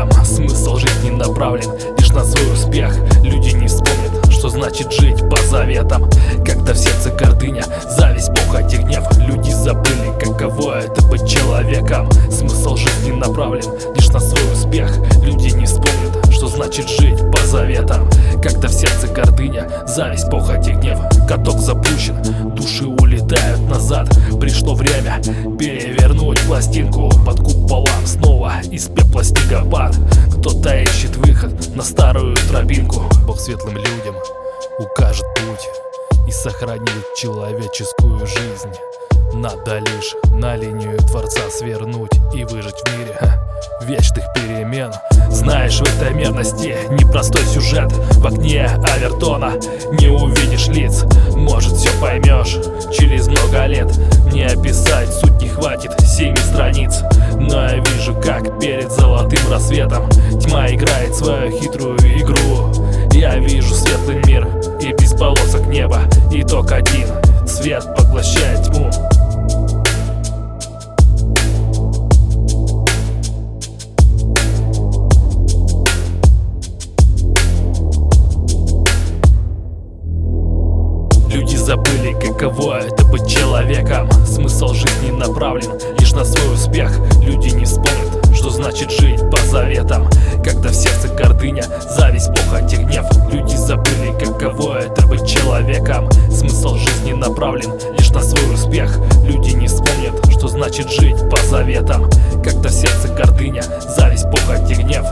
человеком. Смысл жизни направлен лишь на свой успех. Люди не вспомнят, что значит жить по заветам, когда в сердце гордыня, зависть, похоть и гнев. Люди забыли, каково это быть человеком. Смысл жизни направлен лишь на свой успех. Люди не вспомнят, что значит жить по заветам, когда в сердце гордыня, зависть, похоть и гнев. Каток запущен, души улетают назад. Пришло время перевернуть пластинку. Под куполом снова из пепла снегопад. Кто-то ищет выход на старую тропинку. Бог светлым людям укажет путь и сохранит человеческую жизнь. Надо лишь на линию Творца свернуть и выжить в мире вечных перемен. Знаешь, в этой мерности непростой сюжет. В окне Авертона не увидишь лиц. Может, все поймешь через много лет. Мне описать суть не хватит 7 страниц. Но я вижу, как перед золотым рассветом тьма играет свою хитрую игру. Я вижу светлый мир и без полосок неба. Итог один: свет поглощает тьму. Люди забыли, каково это быть человеком. Смысл жизни направлен лишь на свой успех. Люди не вспомнят, что значит жить по заветам, когда в сердце гордыня, зависть, похоть и гнев. Люди забыли, каково это быть человеком. Смысл жизни направлен лишь на свой успех. Люди не вспомнят, что значит жить по заветам, когда в сердце гордыня, зависть, похоть и гнев.